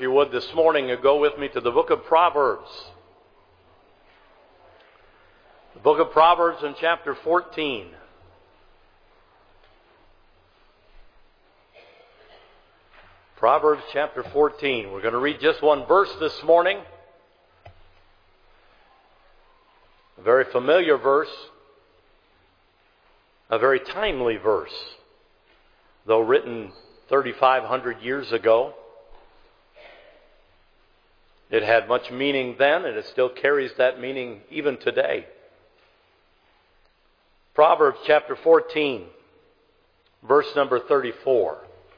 If you would this morning, go with me to the book of Proverbs. The book of Proverbs in chapter 14. Proverbs chapter 14. We're going to read just one verse this morning. A very familiar verse. A very timely verse. Though written 3,500 years ago. It had much meaning then, and it still carries that meaning even today. Proverbs chapter 14, verse number 34.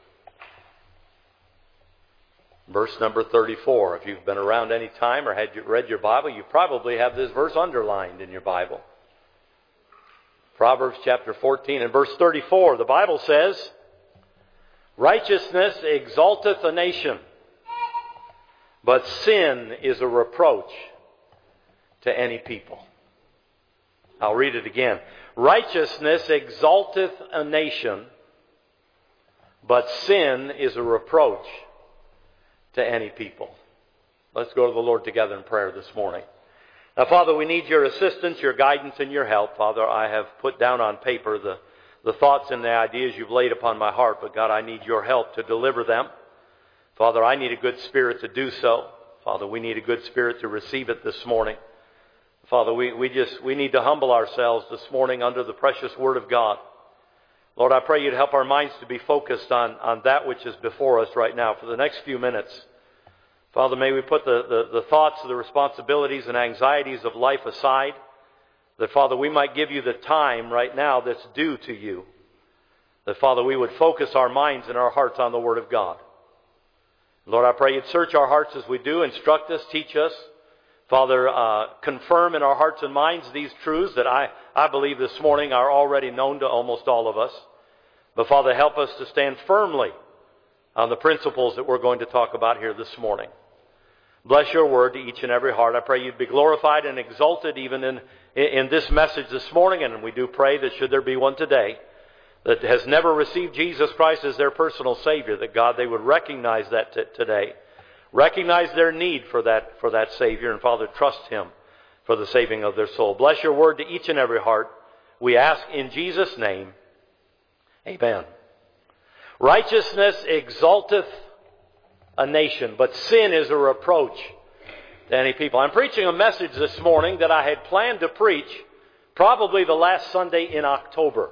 Verse number 34. If you've been around any time or had read your Bible, you probably have this verse underlined in your Bible. Proverbs chapter 14 and verse 34. The Bible says, "Righteousness exalteth a nation, but sin is a reproach to any people." I'll read it again. Righteousness exalteth a nation, but sin is a reproach to any people. Let's go to the Lord together in prayer this morning. Now, Father, we need your assistance, your guidance, and your help. Father, I have put down on paper the thoughts and the ideas you've laid upon my heart, but God, I need your help to deliver them. Father, I need a good spirit to do so. Father, we need a good spirit to receive it this morning. Father, we need to humble ourselves this morning under the precious Word of God. Lord, I pray you'd help our minds to be focused on that which is before us right now for the next few minutes. Father, may we put the thoughts, the responsibilities and anxieties of life aside. That, Father, we might give you the time right now that's due to you. That, Father, we would focus our minds and our hearts on the Word of God. Lord, I pray you'd search our hearts as we do, instruct us, teach us. Father, confirm in our hearts and minds these truths that I believe this morning are already known to almost all of us. But Father, help us to stand firmly on the principles that we're going to talk about here this morning. Bless your word to each and every heart. I pray you'd be glorified and exalted even in this message this morning. And we do pray that should there be one today that has never received Jesus Christ as their personal Savior, that God, they would recognize that today. Recognize their need for that Savior, and Father, trust Him for the saving of their soul. Bless your word to each and every heart. We ask in Jesus' name. Amen. Righteousness exalteth a nation, but sin is a reproach to any people. I'm preaching a message this morning that I had planned to preach probably the last Sunday in October.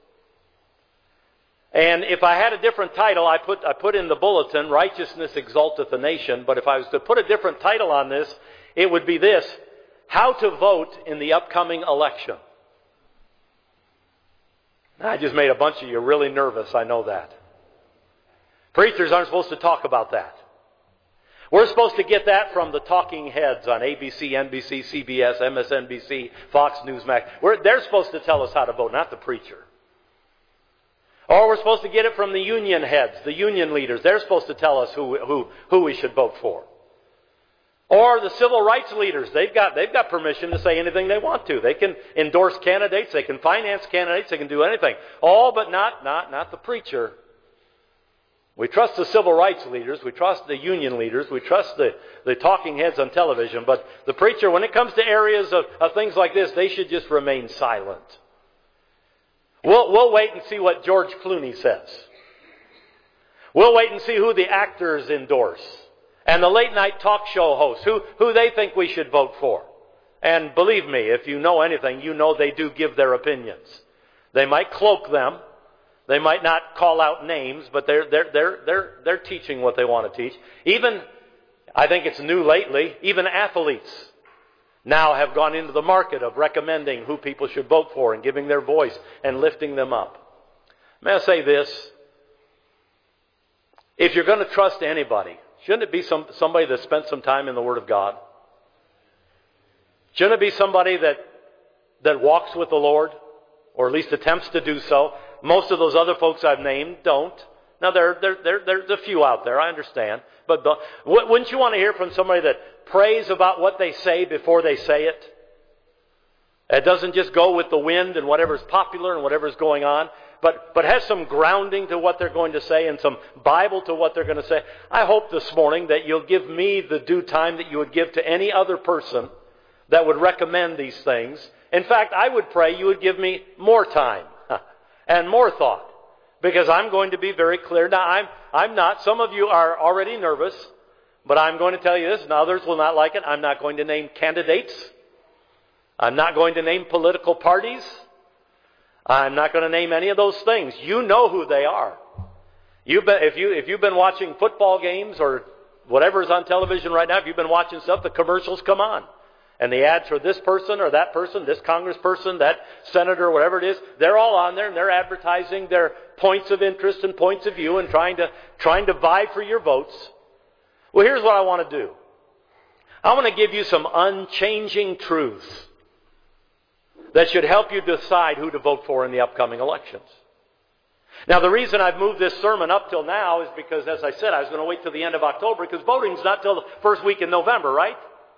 And if I had a different title, I put in the bulletin, Righteousness Exalteth a Nation. But if I was to put a different title on this, it would be this: How to Vote in the Upcoming Election. I just made a bunch of you really nervous, I know that. Preachers aren't supposed to talk about that. We're supposed to get that from the talking heads on ABC, NBC, CBS, MSNBC, Fox News Max. They're supposed to tell us how to vote, not the preacher. Or we're supposed to get it from the union heads, the union leaders. They're supposed to tell us who we should vote for. Or the civil rights leaders. They've got permission to say anything they want to. They can endorse candidates. They can finance candidates. They can do anything. All but not the preacher. We trust the civil rights leaders. We trust the union leaders. We trust the talking heads on television. But the preacher, when it comes to areas of things like this, they should just remain silent. We'll wait and see what George Clooney says. We'll wait and see who the actors endorse. And the late night talk show hosts, who they think we should vote for. And believe me, if you know anything, you know they do give their opinions. They might cloak them. They might not call out names, but they're teaching what they want to teach. Even, I think it's new lately, even athletes now have gone into the market of recommending who people should vote for and giving their voice and lifting them up. May I say this? If you're going to trust anybody, shouldn't it be somebody that spent some time in the Word of God? Shouldn't it be somebody that walks with the Lord, or at least attempts to do so? Most of those other folks I've named don't. Now, there's a few out there, I understand. But wouldn't you want to hear from somebody that prays about what they say before they say it? It doesn't just go with the wind and whatever's popular and whatever's going on, but has some grounding to what they're going to say and some Bible to what they're going to say. I hope this morning that you'll give me the due time that you would give to any other person that would recommend these things. In fact, I would pray you would give me more time and more thought, because I'm going to be very clear. Now, I'm not. Some of you are already nervous, but I'm going to tell you this, and others will not like it. I'm not going to name candidates. I'm not going to name political parties. I'm not going to name any of those things. You know who they are. If you've been watching football games or whatever's on television right now, if you've been watching stuff, the commercials come on. And the ads for this person or that person, this congressperson, that senator, whatever it is, they're all on there and they're advertising their points of interest and points of view and trying to vie for your votes. Well, here's what I want to do. I want to give you some unchanging truths that should help you decide who to vote for in the upcoming elections. Now, the reason I've moved this sermon up till now is because, as I said, I was going to wait till the end of October, because voting's not till the first week in November, right?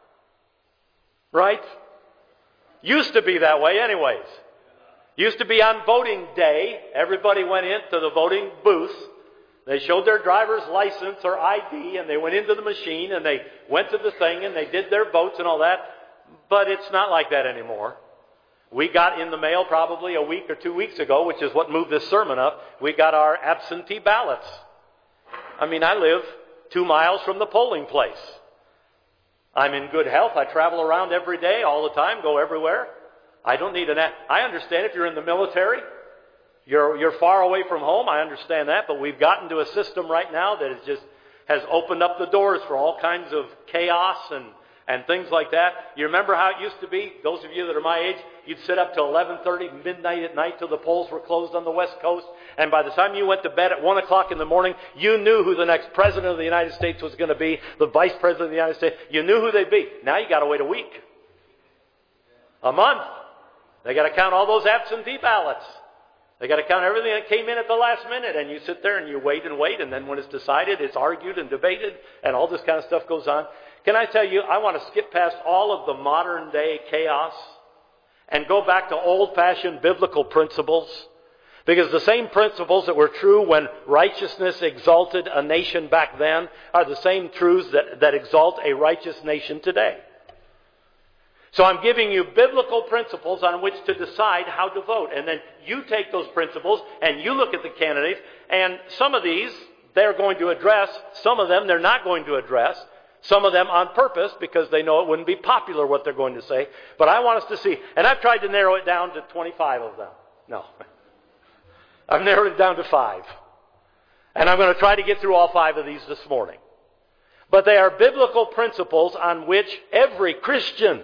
Right? Used to be that way anyways. Used to be on voting day, everybody went into the voting booth. They showed their driver's license or ID, and they went into the machine, and they went to the thing, and they did their votes and all that. But it's not like that anymore. We got in the mail probably a week or 2 weeks ago, which is what moved this sermon up. We got our absentee ballots. I mean, I live 2 miles from the polling place. I'm in good health. I travel around every day, all the time, go everywhere. I don't need I understand if you're in the military, you're far away from home. I understand that, but we've gotten to a system right now that has opened up the doors for all kinds of chaos and things like that. You remember how it used to be? Those of you that are my age, you'd sit up till 11:30, midnight at night till the polls were closed on the West Coast. And by the time you went to bed at 1 o'clock in the morning, you knew who the next president of the United States was going to be, the vice president of the United States. You knew who they'd be. Now you got to wait a week. A month. They got to count all those absentee ballots. They got to count everything that came in at the last minute. And you sit there and you wait. And then when it's decided, it's argued and debated. And all this kind of stuff goes on. Can I tell you, I want to skip past all of the modern day chaos and go back to old-fashioned biblical principles. Because the same principles that were true when righteousness exalted a nation back then are the same truths that exalt a righteous nation today. So I'm giving you biblical principles on which to decide how to vote. And then you take those principles and you look at the candidates. And some of these they're going to address. Some of them they're not going to address. Some of them on purpose because they know it wouldn't be popular what they're going to say. But I want us to see. And I've tried to narrow it down to 25 of them. No. I've narrowed it down to 5. And I'm going to try to get through all 5 of these this morning. But they are biblical principles on which every Christian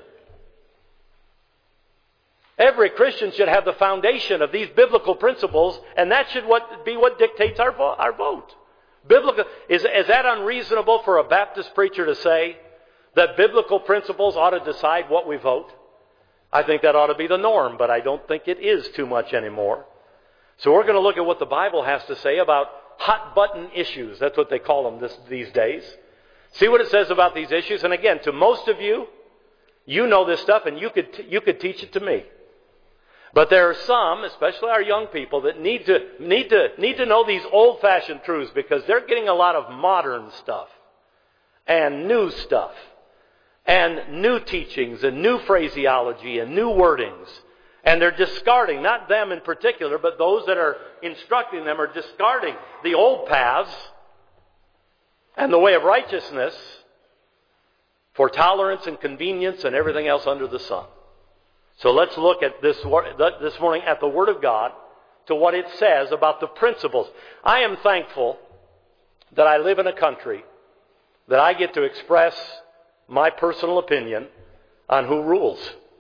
should have the foundation of these biblical principles, and that should be what dictates our vote. Biblical is that unreasonable for a Baptist preacher to say that biblical principles ought to decide what we vote? I think that ought to be the norm, but I don't think it is too much anymore. So we're going to look at what the Bible has to say about hot button issues. That's what they call them these days. See what it says about these issues. And again, to most of you, you know this stuff, and you could teach it to me. But there are some, especially our young people, that need to know these old-fashioned truths because they're getting a lot of modern stuff and new stuff and new teachings and new phraseology and new wordings. And they're discarding, not them in particular, but those that are instructing them are discarding the old paths and the way of righteousness for tolerance and convenience and everything else under the sun. So let's look at this morning at the Word of God to what it says about the principles. I am thankful that I live in a country that I get to express my personal opinion on who rules.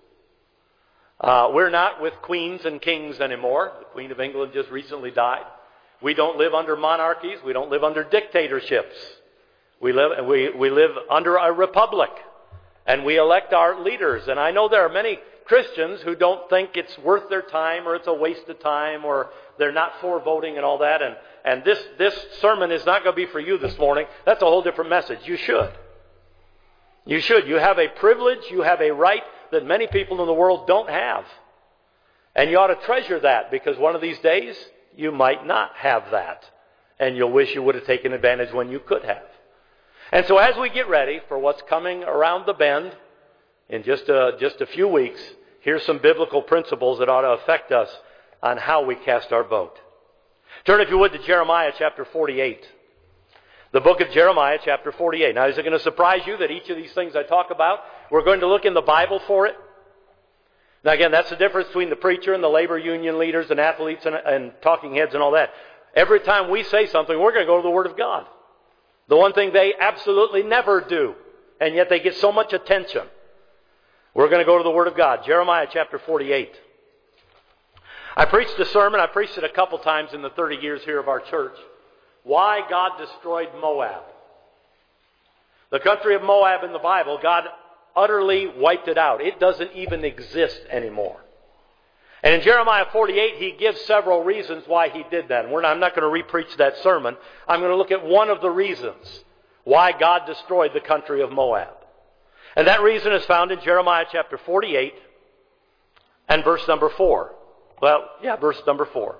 We're not with queens and kings anymore. The Queen of England just recently died. We don't live under monarchies. We don't live under dictatorships. We live under a republic. And we elect our leaders. And I know there are many Christians who don't think it's worth their time or it's a waste of time or they're not for voting and all that. And this sermon is not going to be for you this morning. That's a whole different message. You should. You should. You have a privilege. You have a right that many people in the world don't have. And you ought to treasure that because one of these days you might not have that. And you'll wish you would have taken advantage when you could have. And so as we get ready for what's coming around the bend in just a few weeks, here's some biblical principles that ought to affect us on how we cast our vote. Turn, if you would, to Jeremiah chapter 48. The book of Jeremiah chapter 48. Now, is it going to surprise you that each of these things I talk about, we're going to look in the Bible for it? Now, again, that's the difference between the preacher and the labor union leaders and athletes and talking heads and all that. Every time we say something, we're going to go to the Word of God. The one thing they absolutely never do, and yet they get so much attention. We're going to go to the Word of God. Jeremiah chapter 48. I preached a sermon. I preached it a couple times in the 30 years here of our church. Why God destroyed Moab. The country of Moab in the Bible, God utterly wiped it out. It doesn't even exist anymore. And in Jeremiah 48, he gives several reasons why he did that. I'm not going to re-preach that sermon. I'm going to look at one of the reasons why God destroyed the country of Moab. And that reason is found in Jeremiah chapter 48 and verse number 4. Verse number 4.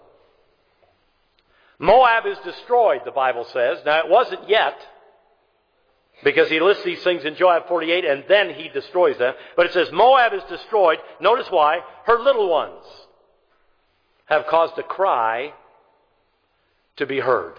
Moab is destroyed, the Bible says. Now, it wasn't yet, because he lists these things in Joab 48, and then he destroys them. But it says, Moab is destroyed. Notice why. Her little ones have caused a cry to be heard.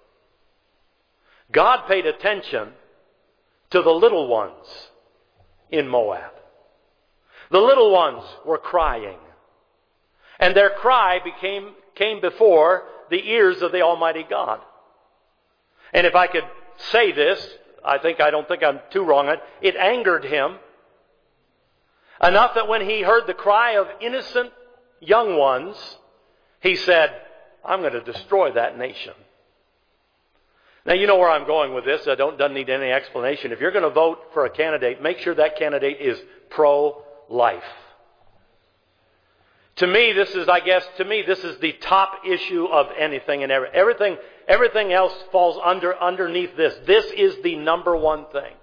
God paid attention to the little ones in Moab. The little ones were crying. And their cry came before the ears of the Almighty God. And if I could say this, I don't think I'm too wrong on it. It angered him enough that when he heard the cry of innocent young ones, he said, I'm going to destroy that nation. Now, you know where I'm going with this. Doesn't need any explanation. If you're going to vote for a candidate, make sure that candidate is pro-life. To me, this is the top issue of anything and everything. Everything else falls underneath this. This is the number one thing.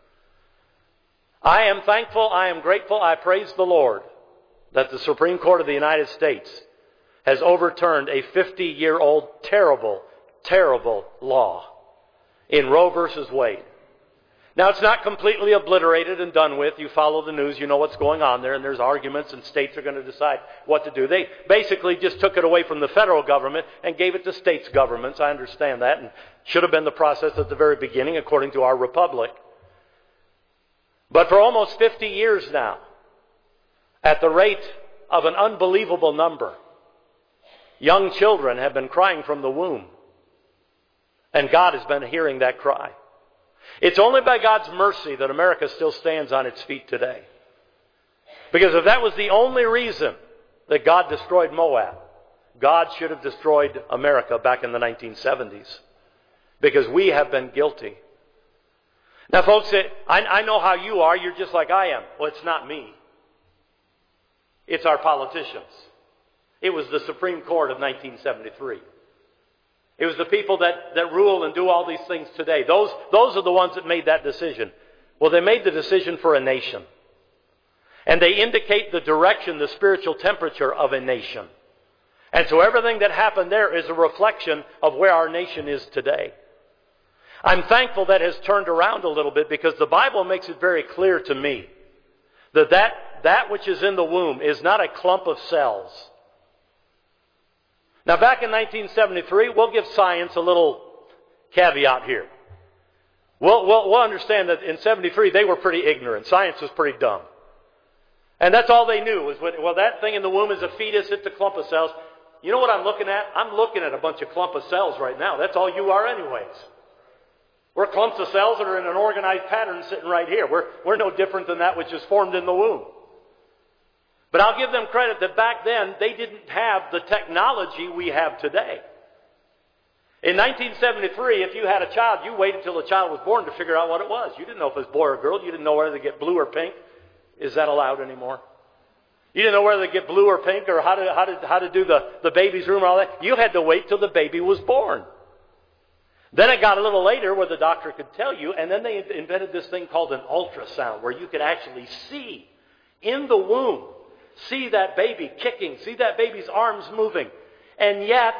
I am thankful, I am grateful, I praise the Lord that the Supreme Court of the United States has overturned a 50-year-old terrible, terrible law in Roe versus Wade. Now, it's not completely obliterated and done with. You follow the news, you know what's going on there, and there's arguments, and states are going to decide what to do. They basically just took it away from the federal government and gave it to states' governments. I understand that, and should have been the process at the very beginning, according to our republic. But for almost 50 years now, at the rate of an unbelievable number, young children have been crying from the womb, and God has been hearing that cry. It's only by God's mercy that America still stands on its feet today. Because if that was the only reason that God destroyed Moab, God should have destroyed America back in the 1970s. Because we have been guilty. Now, folks, I know how you are. You're just like I am. Well, it's not me. It's our politicians. It was the Supreme Court of 1973. It was the people that rule and do all these things today. Those are the ones that made that decision. Well, they made the decision for a nation. And they indicate the direction, the spiritual temperature of a nation. And so everything that happened there is a reflection of where our nation is today. I'm thankful that has turned around a little bit, because the Bible makes it very clear to me that which is in the womb is not a clump of cells. Now, back in 1973, we'll give science a little caveat here. We'll understand that in 73, they were pretty ignorant. Science was pretty dumb. And that's all they knew was, that thing in the womb is a fetus, it's a clump of cells. You know what I'm looking at? I'm looking at a bunch of clump of cells right now. That's all you are anyways. We're clumps of cells that are in an organized pattern sitting right here. We're no different than that which is formed in the womb. But I'll give them credit that back then they didn't have the technology we have today. In 1973, if you had a child, you waited till the child was born to figure out what it was. You didn't know if it was boy or girl. You didn't know whether they get blue or pink. Is that allowed anymore? You didn't know whether they get blue or pink, or how to do the baby's room and all that. You had to wait till the baby was born. Then it got a little later where the doctor could tell you, and then they invented this thing called an ultrasound, where you could actually see in the womb, see that baby kicking, see that baby's arms moving. And yet,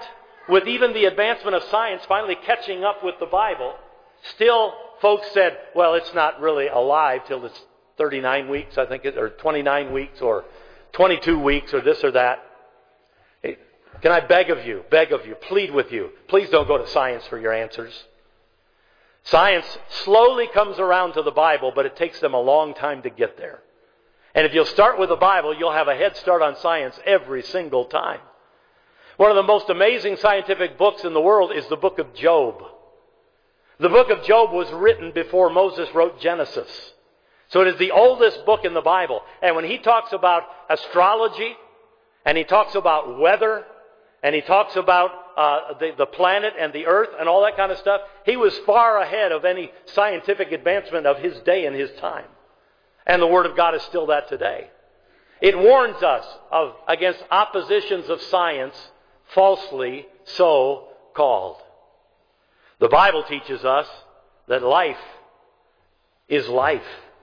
with even the advancement of science finally catching up with the Bible, still folks said, well, it's not really alive till it's 39 weeks, I think, or 29 weeks, or 22 weeks, or this or that. Hey, can I beg of you, plead with you, please don't go to science for your answers. Science slowly comes around to the Bible, but it takes them a long time to get there. And if you'll start with the Bible, you'll have a head start on science every single time. One of the most amazing scientific books in the world is the book of Job. The book of Job was written before Moses wrote Genesis. So it is the oldest book in the Bible. And when he talks about astrology, and he talks about weather, and he talks about the planet and the earth and all that kind of stuff, he was far ahead of any scientific advancement of his day and his time. And the Word of God is still that today. It warns us against oppositions of science, falsely so called. The Bible teaches us that life is life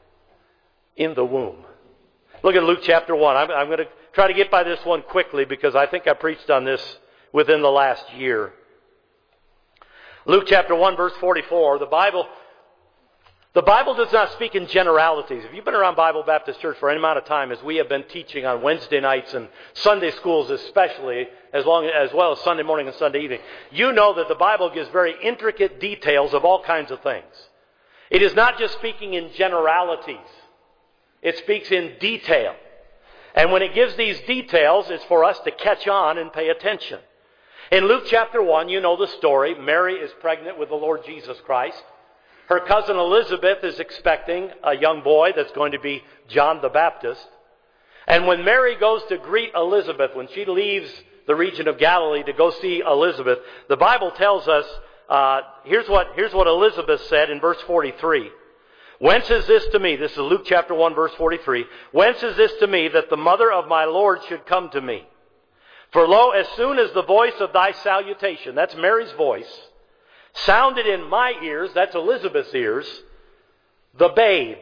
in the womb. Look at Luke chapter 1. I'm going to try to get by this one quickly because I think I preached on this within the last year. Luke chapter 1 verse 44. The Bible does not speak in generalities. If you've been around Bible Baptist Church for any amount of time, as we have been teaching on Wednesday nights and Sunday schools especially, as well as Sunday morning and Sunday evening, you know that the Bible gives very intricate details of all kinds of things. It is not just speaking in generalities. It speaks in detail. And when it gives these details, it's for us to catch on and pay attention. In Luke chapter 1, you know the story. Mary is pregnant with the Lord Jesus Christ. Her cousin Elizabeth is expecting a young boy that's going to be John the Baptist. And when Mary goes to greet Elizabeth, when she leaves the region of Galilee to go see Elizabeth, the Bible tells us, here's what Elizabeth said in verse 43. Whence is this to me? This is Luke chapter 1 verse 43. Whence is this to me that the mother of my Lord should come to me? For lo, as soon as the voice of thy salutation, that's Mary's voice, sounded in my ears, that's Elizabeth's ears, the babe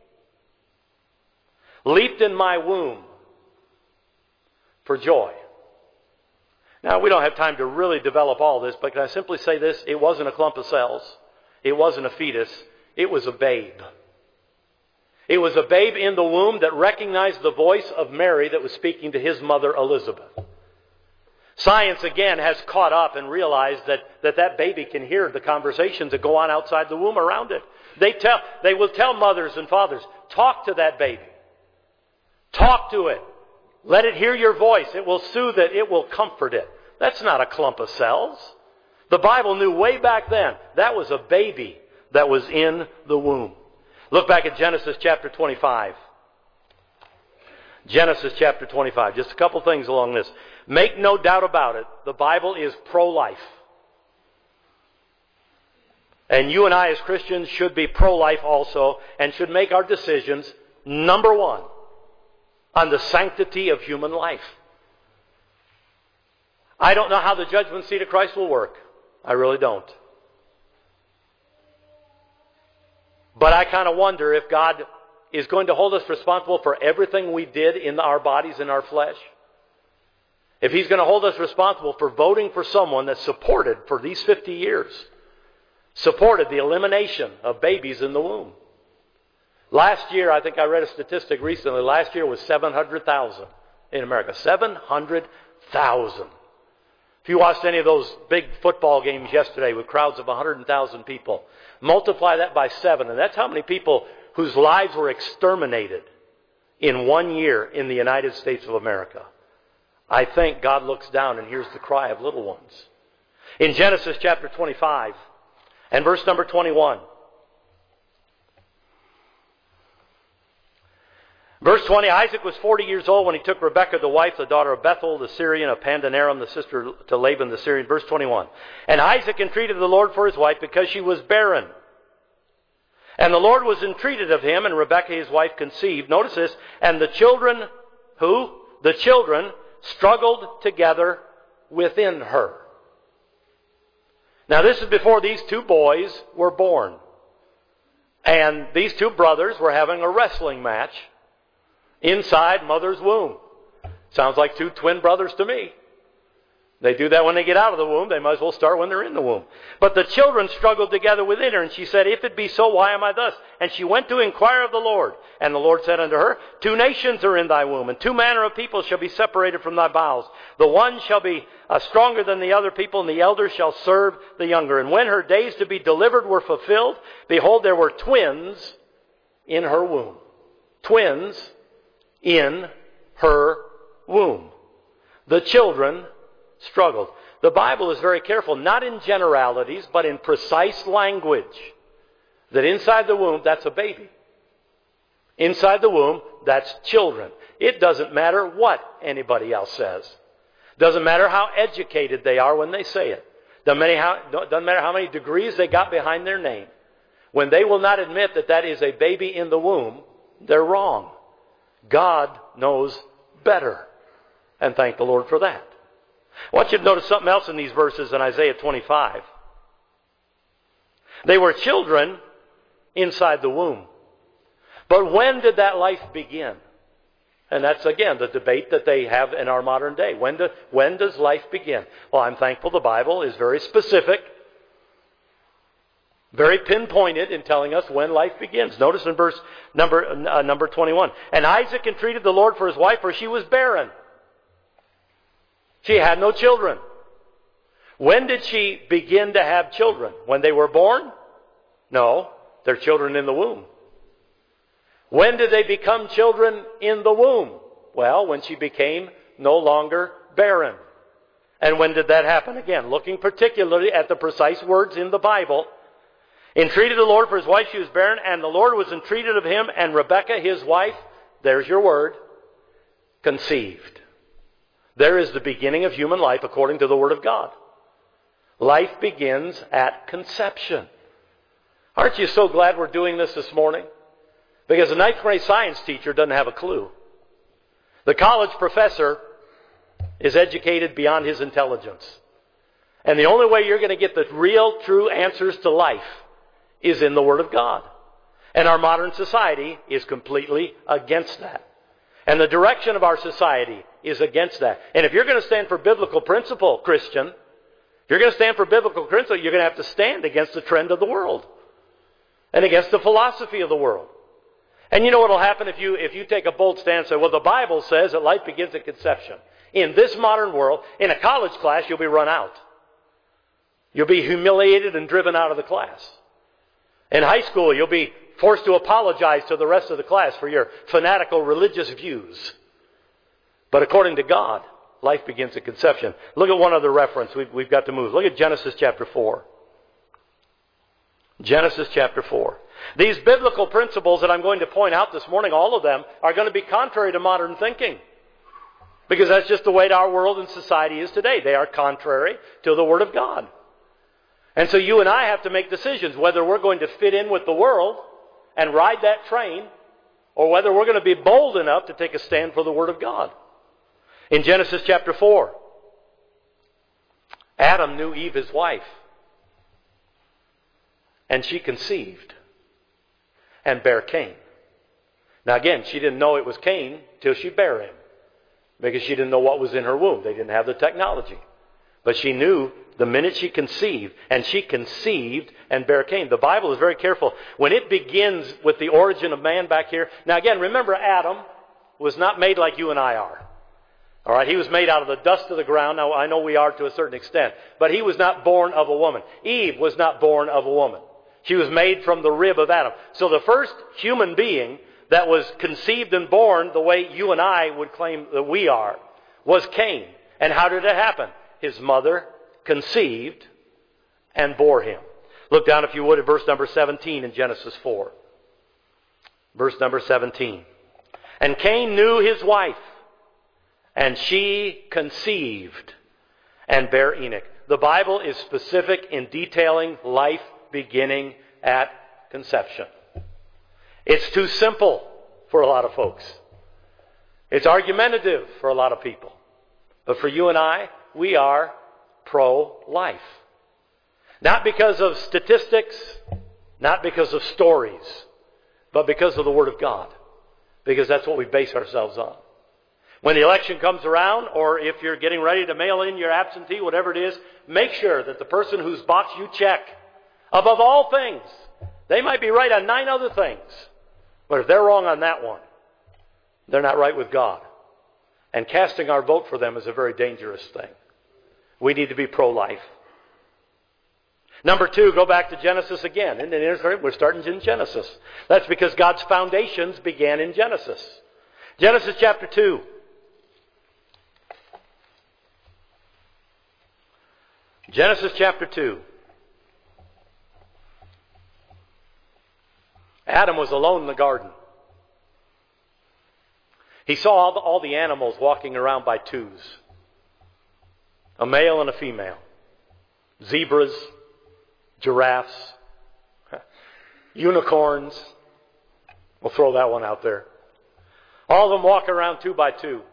leaped in my womb for joy. Now, we don't have time to really develop all this, but can I simply say this? It wasn't a clump of cells. It wasn't a fetus. It was a babe. It was a babe in the womb that recognized the voice of Mary that was speaking to his mother Elizabeth. Science, again, has caught up and realized that baby can hear the conversations that go on outside the womb around it. They will tell mothers and fathers, talk to that baby. Talk to it. Let it hear your voice. It will soothe it. It will comfort it. That's not a clump of cells. The Bible knew way back then that was a baby that was in the womb. Look back at Genesis chapter 25. Genesis chapter 25. Just a couple things along this. Make no doubt about it, the Bible is pro-life. And you and I as Christians should be pro-life also and should make our decisions, number one, on the sanctity of human life. I don't know how the judgment seat of Christ will work. I really don't. But I kind of wonder if God is going to hold us responsible for everything we did in our bodies and our flesh. If He's going to hold us responsible for voting for someone that supported, for these 50 years, supported the elimination of babies in the womb. Last year, I think I read a statistic recently, last year was 700,000 in America. 700,000. If you watched any of those big football games yesterday with crowds of 100,000 people, multiply that by 7, and that's how many people whose lives were exterminated in 1 year in the United States of America. I think God looks down and hears the cry of little ones. In Genesis chapter 25 and verse number 21. Verse 20, Isaac was 40 years old when he took Rebekah the wife, the daughter of Bethuel the Syrian, of Pandan Aram, the sister to Laban the Syrian. Verse 21. And Isaac entreated the Lord for his wife because she was barren. And the Lord was entreated of him, and Rebekah his wife conceived. Notice this. And the children, who? The children struggled together within her. Now this is before these two boys were born. And these two brothers were having a wrestling match inside mother's womb. Sounds like two twin brothers to me. They do that when they get out of the womb. They might as well start when they're in the womb. But the children struggled together within her, and she said, If it be so, why am I thus? And she went to inquire of the Lord. And the Lord said unto her, 2 nations are in thy womb, and 2 manner of people shall be separated from thy bowels. The one shall be stronger than the other people, and the elder shall serve the younger. And when her days to be delivered were fulfilled, behold, there were twins in her womb. Twins in her womb. The children struggled. The Bible is very careful, not in generalities, but in precise language. That inside the womb, that's a baby. Inside the womb, that's children. It doesn't matter what anybody else says. Doesn't matter how educated they are when they say it. Doesn't matter how many degrees they got behind their name. When they will not admit that that is a baby in the womb, they're wrong. God knows better. And thank the Lord for that. I want you to notice something else in these verses in Isaiah 25. They were children inside the womb. But when did that life begin? And that's, again, the debate that they have in our modern day. When does life begin? Well, I'm thankful the Bible is very specific, very pinpointed in telling us when life begins. Notice in verse number 21. And Isaac entreated the Lord for his wife, for she was barren. She had no children. When did she begin to have children? When they were born? No, they're children in the womb. When did they become children in the womb? Well, when she became no longer barren. And when did that happen? Again, looking particularly at the precise words in the Bible. Entreated the Lord for his wife, she was barren, and the Lord was entreated of him, and Rebekah, his wife, there's your word, conceived. There is the beginning of human life according to the Word of God. Life begins at conception. Aren't you so glad we're doing this morning? Because the 9th grade science teacher doesn't have a clue. The college professor is educated beyond his intelligence. And the only way you're going to get the real, true answers to life is in the Word of God. And our modern society is completely against that. And the direction of our society is against that. And if you're going to stand for biblical principle, Christian, if you're going to stand for biblical principle, you're going to have to stand against the trend of the world. And against the philosophy of the world. And you know what will happen if you take a bold stand and say, well, the Bible says that life begins at conception. In this modern world, in a college class, you'll be run out. You'll be humiliated and driven out of the class. In high school, you'll be forced to apologize to the rest of the class for your fanatical religious views. But according to God, life begins at conception. Look at one other reference. We've got to move. Look at Genesis chapter 4. Genesis chapter 4. These biblical principles that I'm going to point out this morning, all of them, are going to be contrary to modern thinking. Because that's just the way our world and society is today. They are contrary to the Word of God. And so you and I have to make decisions whether we're going to fit in with the world and ride that train, or whether we're going to be bold enough to take a stand for the Word of God. In Genesis chapter 4, Adam knew Eve, his wife, and she conceived and bare Cain. Now again, she didn't know it was Cain till she bare him, because she didn't know what was in her womb. They didn't have the technology. But she knew the minute she conceived, and she conceived and bare Cain. The Bible is very careful. When it begins with the origin of man back here. Now again, remember Adam was not made like you and I are. All right, he was made out of the dust of the ground. Now I know we are to a certain extent. But he was not born of a woman. Eve was not born of a woman. She was made from the rib of Adam. So the first human being that was conceived and born the way you and I would claim that we are was Cain. And how did it happen? His mother conceived and bore him. Look down, if you would, at verse number 17 in Genesis 4. Verse number 17. And Cain knew his wife, and she conceived and bare Enoch. The Bible is specific in detailing life beginning at conception. It's too simple for a lot of folks. It's argumentative for a lot of people. But for you and I, we are pro-life. Not because of statistics, not because of stories, but because of the Word of God. Because that's what we base ourselves on. When the election comes around, or if you're getting ready to mail in your absentee, whatever it is, make sure that the person whose box you check, above all things, they might be right on 9 other things, but if they're wrong on that one, they're not right with God. And casting our vote for them is a very dangerous thing. We need to be pro-life. Number 2, go back to Genesis again. And we're starting in Genesis. That's because God's foundations began in Genesis. Genesis chapter 2. Genesis chapter 2. Adam was alone in the garden. He saw all the animals walking around by twos. A male and a female. Zebras, giraffes, unicorns. We'll throw that one out there. All of them walking around 2 by 2.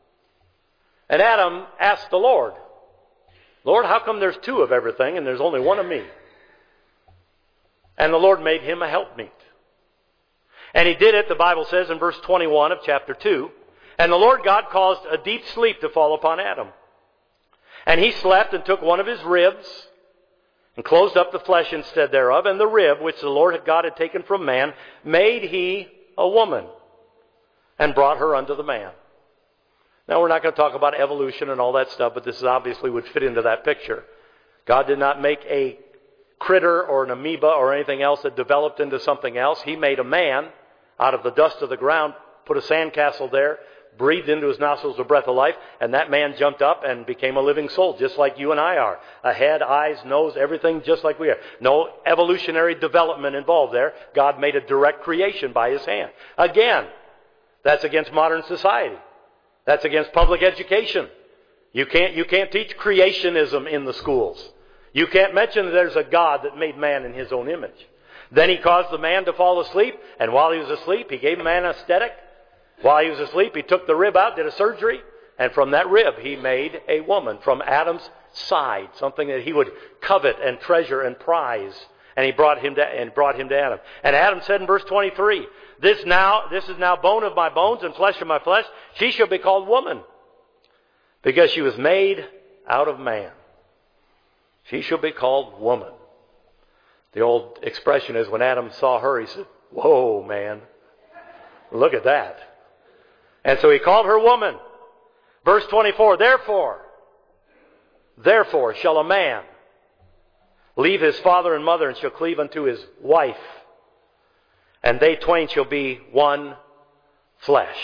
And Adam asked the Lord, Lord, how come there's 2 of everything and there's only 1 of me? And the Lord made him a helpmeet. And he did it, the Bible says in verse 21 of chapter 2. And the Lord God caused a deep sleep to fall upon Adam. And he slept and took one of his ribs and closed up the flesh instead thereof. And the rib, which the Lord God had taken from man, made he a woman and brought her unto the man. Now we're not going to talk about evolution and all that stuff, but this obviously would fit into that picture. God did not make a critter or an amoeba or anything else that developed into something else. He made a man out of the dust of the ground, put a sandcastle there, breathed into his nostrils the breath of life, and that man jumped up and became a living soul, just like you and I are. A head, eyes, nose, everything just like we are. No evolutionary development involved there. God made a direct creation by his hand. Again, that's against modern society. That's against public education. You can't teach creationism in the schools. You can't mention that there's a God that made man in his own image. Then he caused the man to fall asleep, and while he was asleep, he gave man anesthetic. While he was asleep, he took the rib out, did a surgery, and from that rib he made a woman from Adam's side, something that he would covet and treasure and prize. And he brought him to Adam. And Adam said in verse 23, This is now bone of my bones and flesh of my flesh. She shall be called woman, because she was made out of man. She shall be called woman. The old expression is when Adam saw her, he said, Whoa, man. Look at that. And so he called her woman. Verse 24, Therefore shall a man leave his father and mother, and shall cleave unto his wife, and they twain shall be one flesh.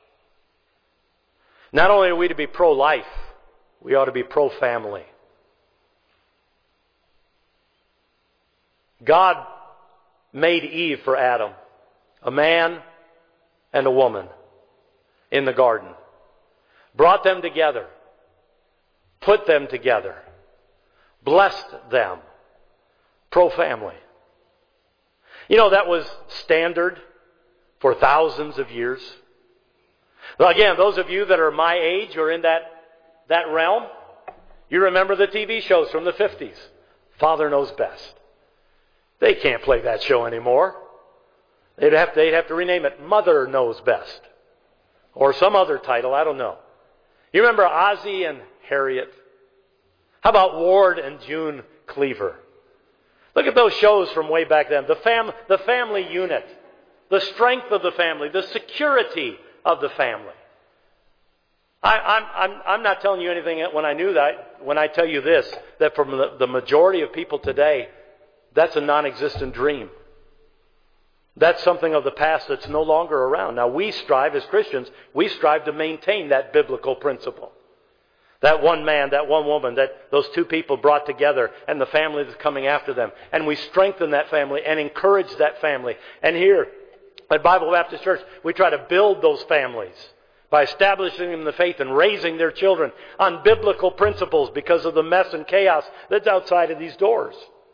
Not only are we to be pro-life, we ought to be pro-family. God made Eve for Adam, a man and a woman, in the garden. Brought them together. Put them together. Blessed them. Pro-family. You know, that was standard for thousands of years. Well, again, those of you that are my age or in that realm, you remember the TV shows from the 50s. Father Knows Best. They can't play that show anymore. They'd have to rename it Mother Knows Best. Or some other title, I don't know. You remember Ozzie and Harriet? How about Ward and June Cleaver? Look at those shows from way back then. The family unit. The strength of the family. The security of the family. I'm not telling you anything when I tell you this, that for the majority of people today, that's a non-existent dream. That's something of the past that's no longer around. Now we strive as Christians, we strive to maintain that biblical principle. That one man, that one woman, that those two people brought together and the family that's coming after them. And we strengthen that family and encourage that family. And here at Bible Baptist Church, we try to build those families by establishing them in the faith and raising their children on biblical principles because of the mess and chaos that's outside of these doors.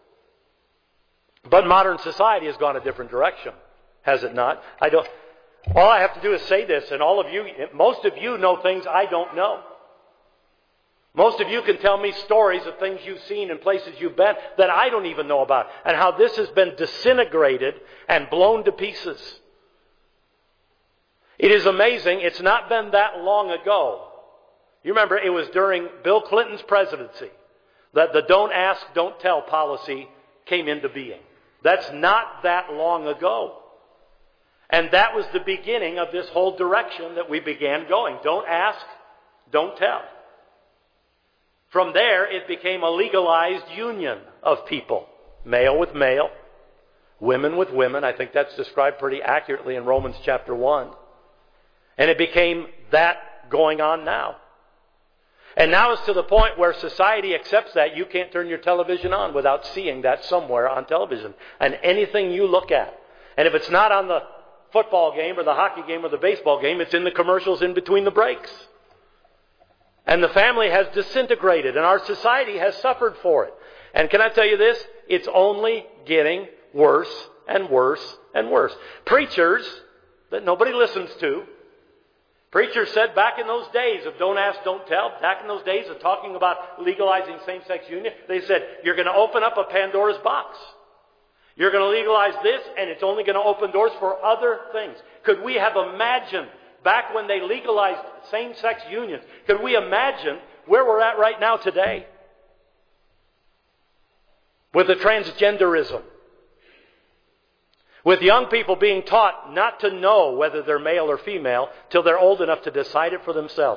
But modern society has gone a different direction, has it not? All I have to do is say this, and most of you know things I don't know. Most of you can tell me stories of things you've seen and places you've been that I don't even know about, and how this has been disintegrated and blown to pieces. It is amazing. It's not been that long ago. You remember it was during Bill Clinton's presidency that the don't ask, don't tell policy came into being. That's not that long ago. And that was the beginning of this whole direction that we began going. Don't ask, don't tell. From there, it became a legalized union of people. Male with male, women with women. I think that's described pretty accurately in Romans chapter 1. And it became that going on now. And now it's to the point where society accepts that you can't turn your television on without seeing that somewhere on television. And anything you look at. And if it's not on the football game or the hockey game or the baseball game, it's in the commercials in between the breaks. And the family has disintegrated and our society has suffered for it. And can I tell you this? It's only getting worse and worse and worse. Preachers that nobody listens to. Preachers said back in those days of don't ask, don't tell, back in those days of talking about legalizing same-sex union, they said, you're going to open up a Pandora's box. You're going to legalize this, and it's only going to open doors for other things. Could we have imagined back when they legalized same-sex unions, could we imagine where we're at right now today? With the transgenderism. With young people being taught not to know whether they're male or female till they're old enough to decide it for themselves.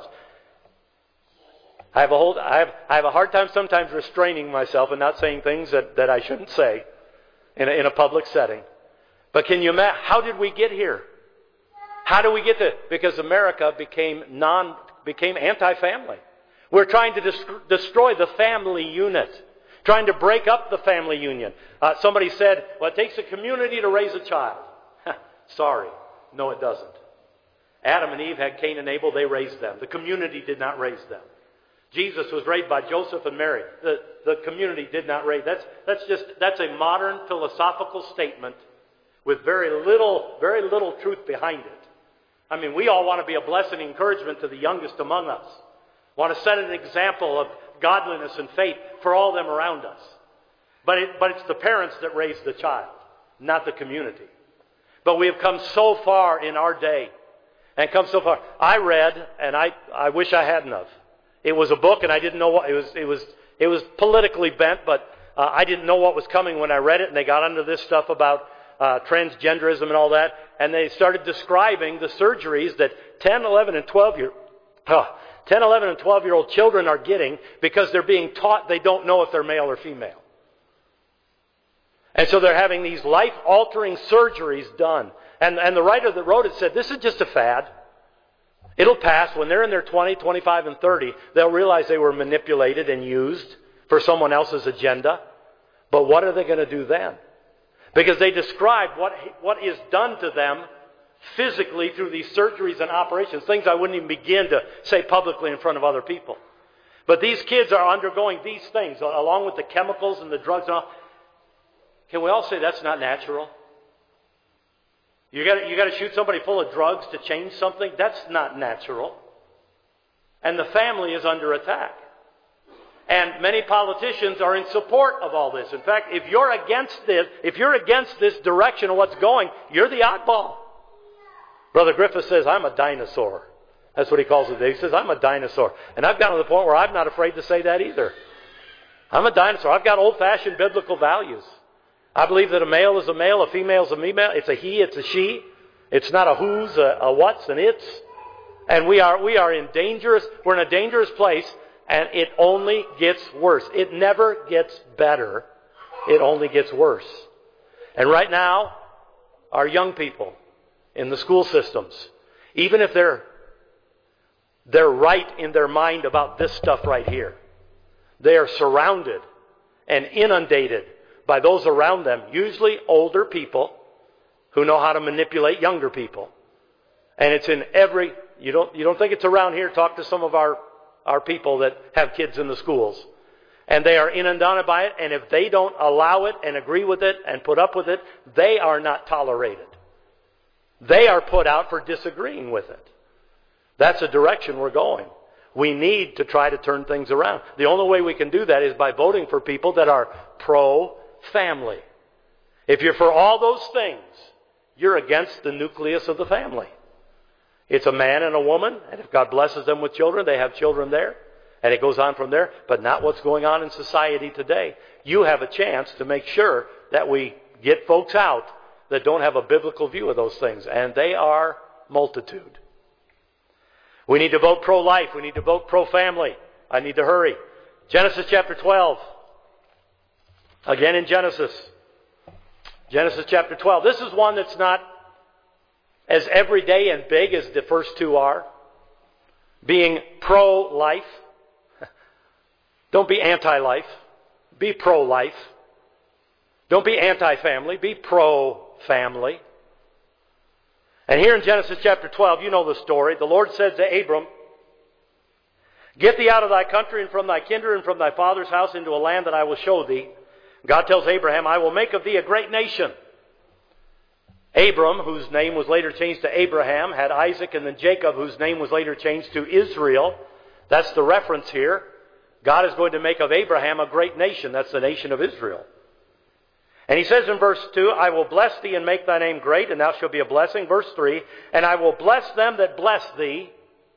I have a hard time sometimes restraining myself and not saying things that I shouldn't say in a public setting. But can you imagine, how did we get here? How do we get there? Because America became anti-family. We're trying to destroy the family unit. Trying to break up the family union. Somebody said, well, it takes a community to raise a child. Sorry. No, it doesn't. Adam and Eve had Cain and Abel. They raised them. The community did not raise them. Jesus was raised by Joseph and Mary. The community did not raise. That's a modern philosophical statement with very little truth behind it. I mean, we all want to be a blessing and encouragement to the youngest among us. Want to set an example of godliness and faith for all them around us. But it's the parents that raise the child, not the community. But we have come so far in our day, and come so far. I read, and I wish I hadn't have. It was a book, and I didn't know what it was politically bent, but I didn't know what was coming when I read it. And they got into this stuff about transgenderism and all that, and they started describing the surgeries that 10, 11, and 12-year-old children are getting because they're being taught they don't know if they're male or female. And so they're having these life-altering surgeries done. And the writer that wrote it said, this is just a fad. It'll pass. When they're in their 20, 25, and 30, they'll realize they were manipulated and used for someone else's agenda. But what are they going to do then? Because they described what is done to them physically through these surgeries and operations, things I wouldn't even begin to say publicly in front of other people. But these kids are undergoing these things, along with the chemicals and the drugs and all. Can we all say that's not natural? You got to shoot somebody full of drugs to change something? That's not natural. And the family is under attack. And many politicians are in support of all this. In fact, if you're against this direction of what's going, you're the oddball. Brother Griffith says, I'm a dinosaur. That's what he calls it. He says, I'm a dinosaur. And I've gotten to the point where I'm not afraid to say that either. I'm a dinosaur. I've got old-fashioned biblical values. I believe that a male is a male, a female is a female. It's a he, it's a she. It's not a who's, a what's, and it's. And we're in a dangerous place, and it only gets worse. It never gets better. It only gets worse. And right now, our young people in the school systems, even if they're right in their mind about this stuff right here, they are surrounded and inundated by those around them, usually older people who know how to manipulate younger people. And it's in you don't think it's around here. Talk to some of our people that have kids in the schools. And they are inundated by it, and if they don't allow it and agree with it and put up with it, they are not tolerated. They are put out for disagreeing with it. That's the direction we're going. We need to try to turn things around. The only way we can do that is by voting for people that are pro-family. If you're for all those things, you're against the nucleus of the family. It's a man and a woman, and if God blesses them with children, they have children there. And it goes on from there, but not what's going on in society today. You have a chance to make sure that we get folks out that don't have a biblical view of those things, and they are multitude. We need to vote pro-life. We need to vote pro-family. I need to hurry. Genesis chapter 12. Again in Genesis. Genesis chapter 12. This is one that's not as everyday and big as the first two are. Being pro-life. Don't be anti-life. Be pro-life. Don't be anti-family. Be pro-family. And here in Genesis chapter 12, you know the story. The Lord said to Abram, "Get thee out of thy country and from thy kindred and from thy father's house into a land that I will show thee." God tells Abraham, "I will make of thee a great nation." Abram, whose name was later changed to Abraham, had Isaac, and then Jacob, whose name was later changed to Israel. That's the reference here. God is going to make of Abraham a great nation. That's the nation of Israel. And he says in verse 2, "I will bless thee and make thy name great, and thou shalt be a blessing." Verse 3, "And I will bless them that bless thee,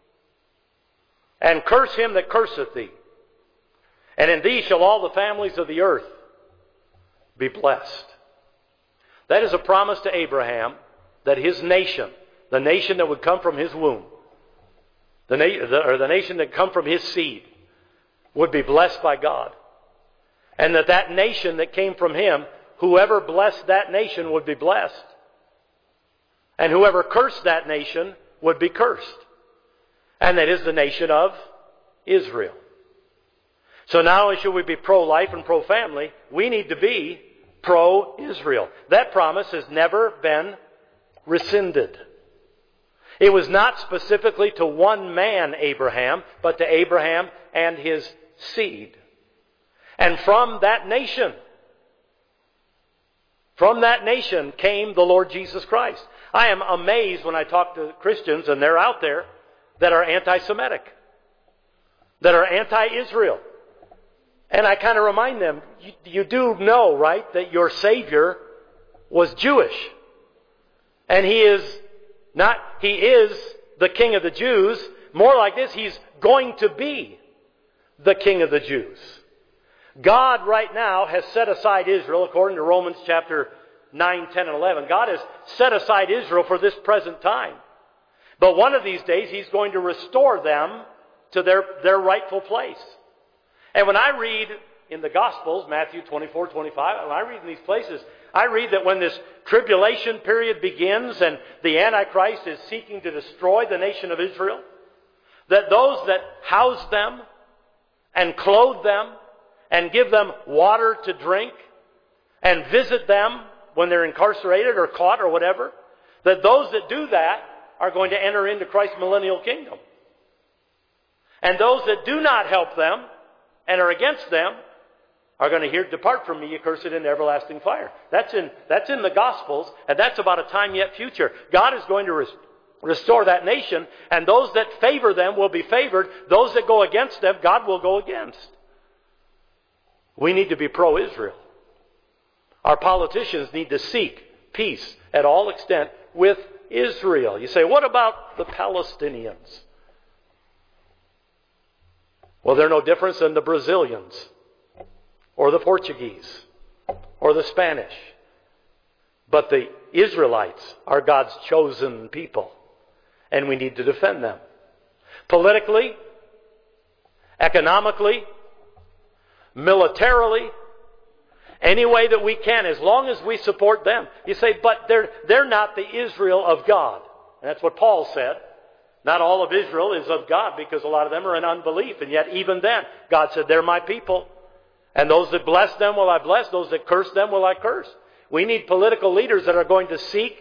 and curse him that curseth thee. And in thee shall all the families of the earth be blessed." That is a promise to Abraham that his nation, the nation that would come from his womb, the nation that would come from his seed, would be blessed by God. And that nation that came from him, whoever blessed that nation would be blessed. And whoever cursed that nation would be cursed. And that is the nation of Israel. So not only should we be pro-life and pro-family, we need to be pro-Israel. That promise has never been rescinded. It was not specifically to one man, Abraham, but to Abraham and his seed. And from that nation came the Lord Jesus Christ. I am amazed when I talk to Christians, and they're out there, that are anti-Semitic, that are anti-Israel. And I kind of remind them, you do know, right, that your Savior was Jewish. And He is the King of the Jews. More like this, He's going to be the King of the Jews. God right now has set aside Israel, according to Romans chapter 9, 10, and 11. God has set aside Israel for this present time. But one of these days, He's going to restore them to their rightful place. And when I read in the Gospels, Matthew 24, 25, when I read in these places, I read that when this tribulation period begins and the Antichrist is seeking to destroy the nation of Israel, that those that house them and clothe them and give them water to drink and visit them when they're incarcerated or caught or whatever, that those that do that are going to enter into Christ's millennial kingdom. And those that do not help them and are against them are going to hear, "Depart from me, ye cursed, into everlasting fire." That's in the Gospels, and that's about a time yet future. God is going to restore that nation, and those that favor them will be favored. Those that go against them, God will go against. We need to be pro-Israel. Our politicians need to seek peace at all extent with Israel. You say, what about the Palestinians? Well, they're no different than the Brazilians or the Portuguese or the Spanish. But the Israelites are God's chosen people, and we need to defend them. Politically, economically, militarily, any way that we can, as long as we support them. You say, but they're not the Israel of God. And that's what Paul said. Not all of Israel is of God, because a lot of them are in unbelief. And yet even then, God said, they're my people. And those that bless them will I bless. Those that curse them will I curse. We need political leaders that are going to seek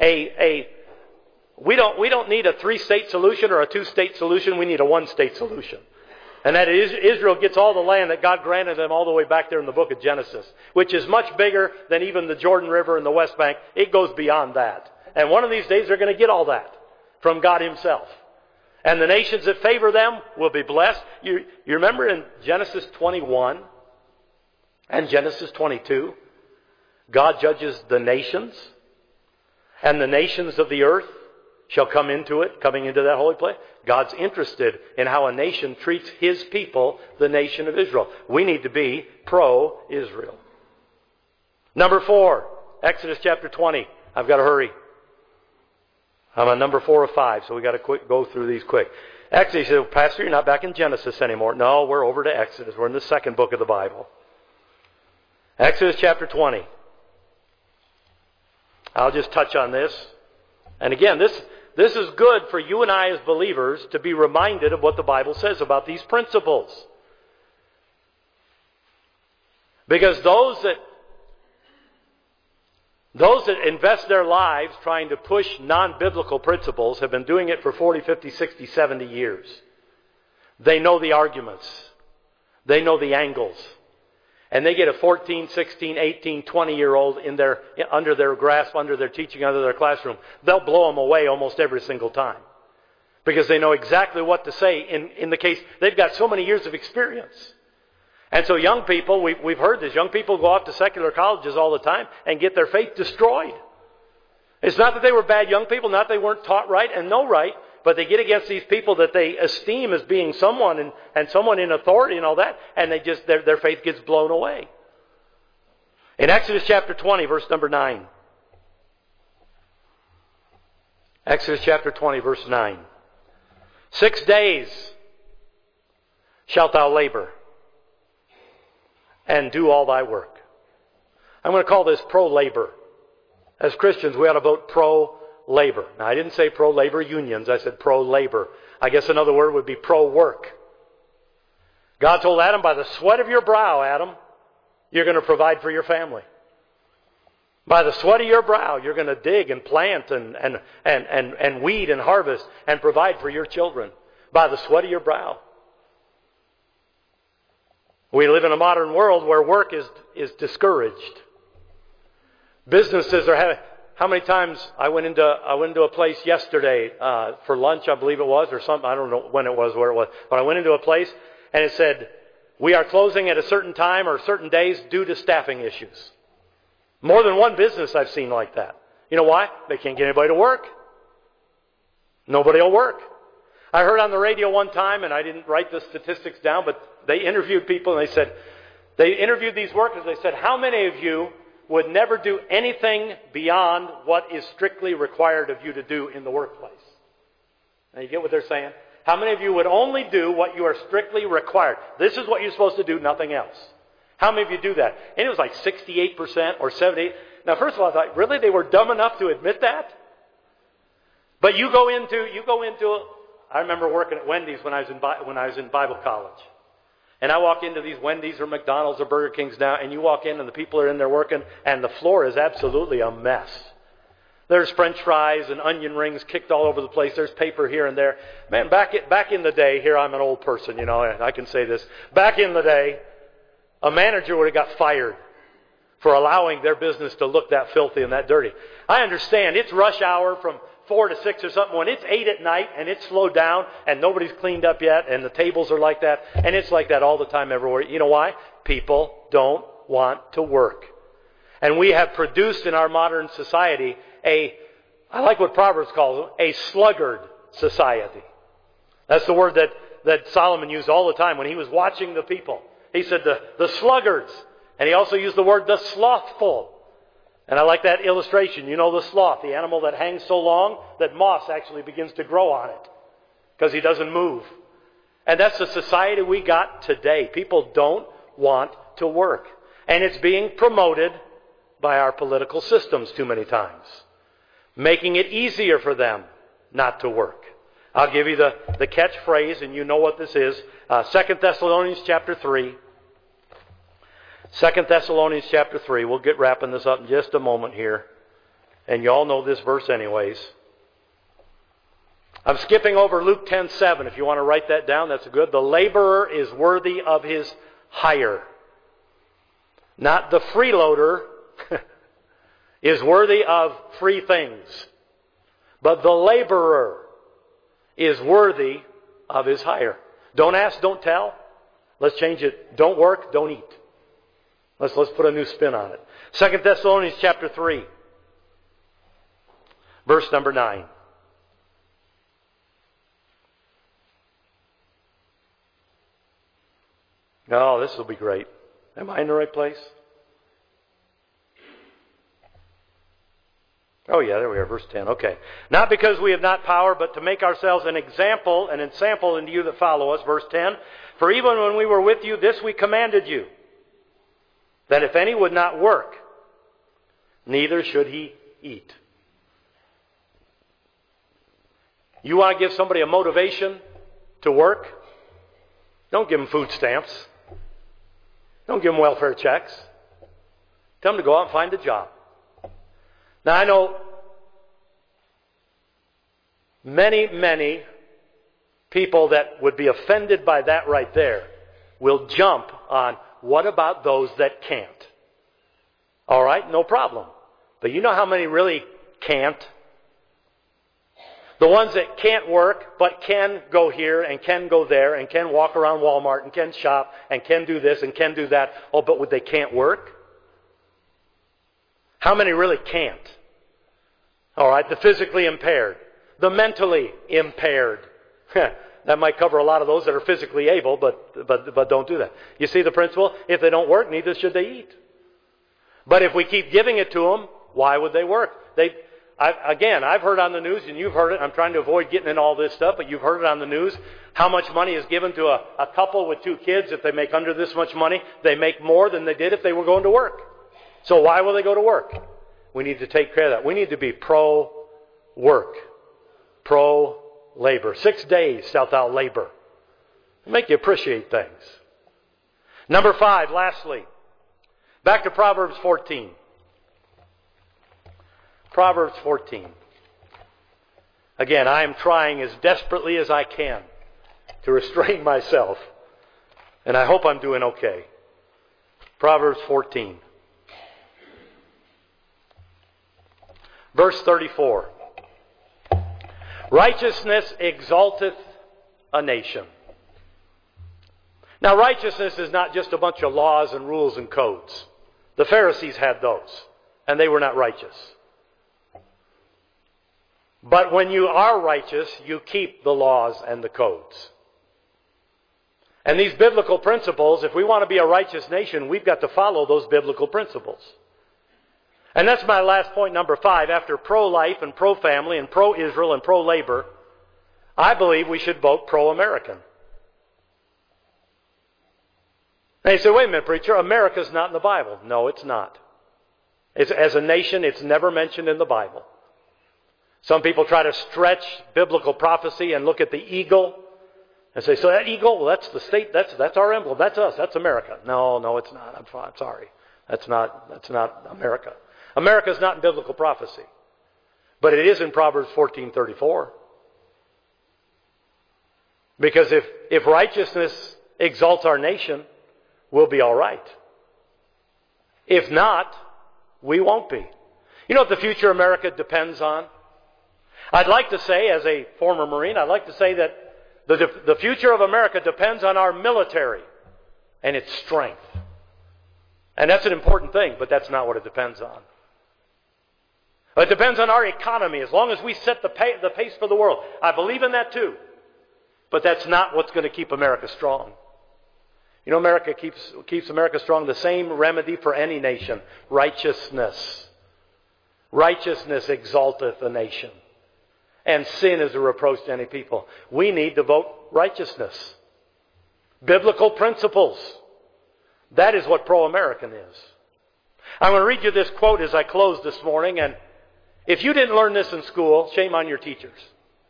we don't need a 3-state solution or a 2-state solution. We need a 1-state solution. And that is, Israel gets all the land that God granted them all the way back there in the book of Genesis, which is much bigger than even the Jordan River and the West Bank. It goes beyond that. And one of these days they're going to get all that from God Himself. And the nations that favor them will be blessed. You remember in Genesis 21 and Genesis 22, God judges the nations and the nations of the earth shall come into it, coming into that holy place. God's interested in how a nation treats His people, the nation of Israel. We need to be pro-Israel. Number 4, Exodus chapter 20. I've got to hurry. I'm on number 4 of 5, so we got to go through these quick. Exodus, you say, Pastor, you're not back in Genesis anymore. No, we're over to Exodus. We're in the second book of the Bible. Exodus chapter 20. I'll just touch on this. And again, this is good for you and I as believers to be reminded of what the Bible says about these principles. Because those that invest their lives trying to push non-biblical principles have been doing it for 40, 50, 60, 70 years. They know the arguments. They know the angles. And they get a 14, 16, 18, 20-year-old under their grasp, under their teaching, under their classroom. They'll blow them away almost every single time. Because they know exactly what to say in the case. They've got so many years of experience. And so young people, we've heard this, young people go off to secular colleges all the time and get their faith destroyed. It's not that they were bad young people, not that they weren't taught right and know right, but they get against these people that they esteem as being someone and someone in authority and all that, and they just their faith gets blown away. In Exodus chapter 20, verse number 9. Exodus chapter 20, verse 9. 6 days shalt thou labor and do all thy work. I'm going to call this pro-labor. As Christians, we ought to vote pro-labor. Now, I didn't say pro-labor unions. I said pro-labor. I guess another word would be pro-work. God told Adam, by the sweat of your brow, Adam, you're going to provide for your family. By the sweat of your brow, you're going to dig and plant and weed and harvest and provide for your children. By the sweat of your brow. We live in a modern world where work is discouraged. Businesses are having... How many times I went into a place yesterday for lunch, I believe it was, or something. I don't know when it was, where it was. But I went into a place and it said, we are closing at a certain time or certain days due to staffing issues. More than one business I've seen like that. You know why? They can't get anybody to work. Nobody will work. I heard on the radio one time, and I didn't write the statistics down, but they interviewed people and they interviewed these workers. They said, how many of you would never do anything beyond what is strictly required of you to do in the workplace? Now you get what they're saying? How many of you would only do what you are strictly required? This is what you're supposed to do, nothing else. How many of you do that? And it was like 68% or 78%. Now, first of all, I thought, really, they were dumb enough to admit that? But you go into. I remember working at Wendy's when I was in Bible college, and I walk into these Wendy's or McDonald's or Burger Kings now, and you walk in and the people are in there working, and the floor is absolutely a mess. There's French fries and onion rings kicked all over the place. There's paper here and there. Man, back in the day, here I'm an old person, and I can say this. Back in the day, a manager would have got fired for allowing their business to look that filthy and that dirty. I understand it's rush hour from 4 to 6 or something. When it's 8 at night and it's slowed down and nobody's cleaned up yet and the tables are like that, and it's like that all the time everywhere. You know why? People don't want to work. And we have produced in our modern society I like what Proverbs calls it, a sluggard society. That's the word that Solomon used all the time when he was watching the people. He said the sluggards. And he also used the word the slothful. And I like that illustration. You know the sloth, the animal that hangs so long that moss actually begins to grow on it because he doesn't move. And that's the society we got today. People don't want to work. And it's being promoted by our political systems too many times, making it easier for them not to work. I'll give you the catchphrase, and you know what this is. 2 Thessalonians chapter 3. 2 Thessalonians chapter 3. We'll get wrapping this up in just a moment here. And you all know this verse anyways. I'm skipping over Luke 10:7. If you want to write that down, that's good. The laborer is worthy of his hire. Not the freeloader is worthy of free things. But the laborer is worthy of his hire. Don't ask, don't tell. Let's change it. Don't work, don't eat. Let's put a new spin on it. 2 Thessalonians chapter 3. Verse number 9. Oh, this will be great. Am I in the right place? Oh yeah, there we are, verse 10. Okay. Not because we have not power, but to make ourselves an example unto you that follow us. Verse 10. For even when we were with you, this we commanded you, that if any would not work, neither should he eat. You want to give somebody a motivation to work? Don't give them food stamps. Don't give them welfare checks. Tell them to go out and find a job. Now I know many people that would be offended by that right there will jump on, what about those that can't? All right, no problem. But you know how many really can't? The ones that can't work, but can go here and can go there and can walk around Walmart and can shop and can do this and can do that. Oh, but they can't work? How many really can't? All right, the physically impaired, the mentally impaired. That might cover a lot of those that are physically able, but don't do that. You see the principle? If they don't work, neither should they eat. But if we keep giving it to them, why would they work? I've heard on the news, and you've heard it. I'm trying to avoid getting in all this stuff, but you've heard it on the news. How much money is given to a couple with 2 kids? If they make under this much money, they make more than they did if they were going to work. So why will they go to work? We need to take care of that. We need to be pro-work, pro-labor. 6 days shalt thou labor. It'll make you appreciate things. Number 5, lastly, back to Proverbs 14. Proverbs 14. Again, I am trying as desperately as I can to restrain myself, and I hope I'm doing okay. Proverbs 14. Verse 34. Righteousness exalteth a nation. Now, righteousness is not just a bunch of laws and rules and codes. The Pharisees had those, and they were not righteous. But when you are righteous, you keep the laws and the codes. And these biblical principles, if we want to be a righteous nation, we've got to follow those biblical principles. And that's my last point, number 5. After pro-life and pro-family and pro-Israel and pro-labor, I believe we should vote pro-American. Now you say, wait a minute, preacher, America's not in the Bible. No, it's not. As a nation, it's never mentioned in the Bible. Some people try to stretch biblical prophecy and look at the eagle and say, so that eagle, well, that's the state, that's our emblem, that's us, that's America. No, it's not. I'm sorry. That's not America. America's not in biblical prophecy. But it is in Proverbs 14:34. Because if righteousness exalts our nation, we'll be all right. If not, we won't be. You know what the future of America depends on? I'd like to say, as a former Marine, I'd like to say that the future of America depends on our military and its strength. And that's an important thing, but that's not what it depends on. It depends on our economy, as long as we set the pace for the world. I believe in that too. But that's not what's going to keep America strong. You know, America keeps America strong. The same remedy for any nation. Righteousness. Righteousness exalteth a nation. And sin is a reproach to any people. We need to vote righteousness. Biblical principles. That is what pro-American is. I'm going to read you this quote as I close this morning. And if you didn't learn this in school, shame on your teachers.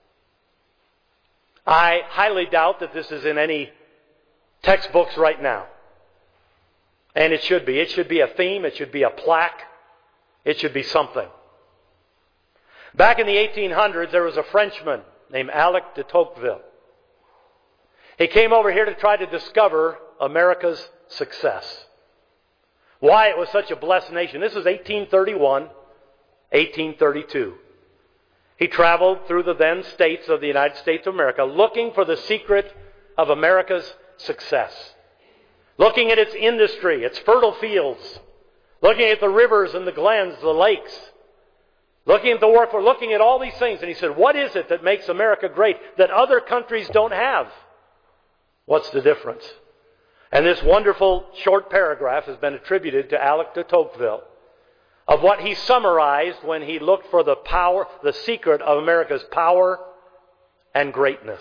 I highly doubt that this is in any textbooks right now. And it should be. It should be a theme. It should be a plaque. It should be something. Back in the 1800s, there was a Frenchman named Alec de Tocqueville. He came over here to try to discover America's success. Why it was such a blessed nation. This was 1831, 1832. He traveled through the then states of the United States of America looking for the secret of America's success. Looking at its industry, its fertile fields. Looking at the rivers and the glens, the lakes. Looking at the workforce, looking at all these things. And he said, what is it that makes America great that other countries don't have? What's the difference? And this wonderful short paragraph has been attributed to Alec de Tocqueville, of what he summarized when he looked for the secret of America's power and greatness.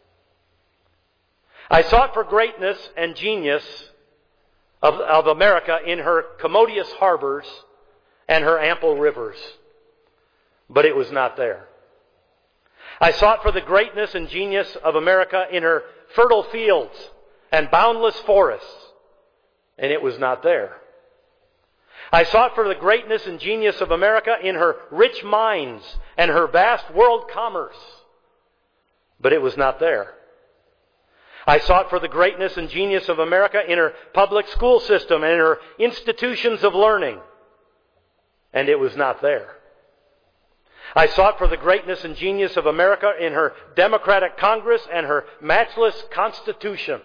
I sought for greatness and genius of America in her commodious harbors and her ample rivers, but it was not there. I sought for the greatness and genius of America in her fertile fields and boundless forests, and it was not there. I sought for the greatness and genius of America in her rich mines and her vast world commerce, but it was not there. I sought for the greatness and genius of America in her public school system and in her institutions of learning, and it was not there. I sought for the greatness and genius of America in her democratic Congress and her matchless Constitution,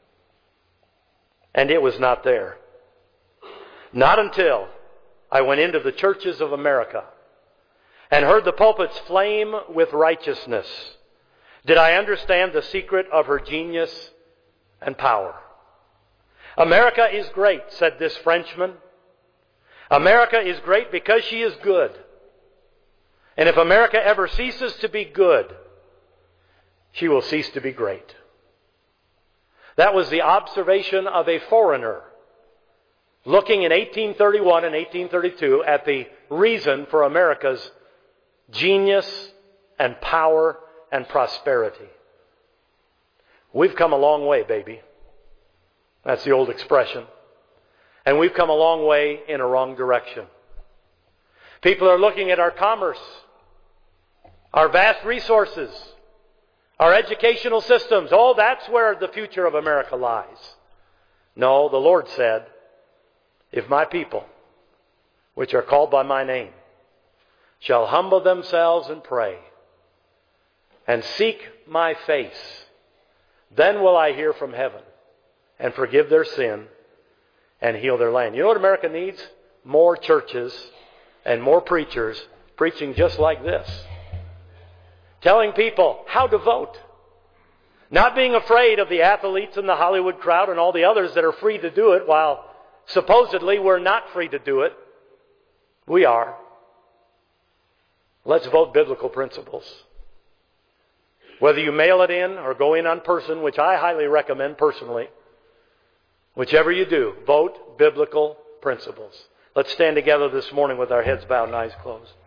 and it was not there. Not until I went into the churches of America and heard the pulpits flame with righteousness did I understand the secret of her genius and power. America is great, said this Frenchman. America is great because she is good. And if America ever ceases to be good, she will cease to be great. That was the observation of a foreigner looking in 1831 and 1832 at the reason for America's genius and power and prosperity. We've come a long way, baby. That's the old expression. And we've come a long way in a wrong direction. People are looking at our commerce, our vast resources, our educational systems. Oh, that's where the future of America lies. No, the Lord said, if my people, which are called by my name, shall humble themselves and pray, and seek my face, then will I hear from heaven and forgive their sin and heal their land. You know what America needs? More churches and more preachers preaching just like this. Telling people how to vote. Not being afraid of the athletes and the Hollywood crowd and all the others that are free to do it while supposedly we're not free to do it. We are. Let's vote biblical principles. Whether you mail it in or go in on person, which I highly recommend personally, whichever you do, vote biblical principles. Let's stand together this morning with our heads bowed and eyes closed.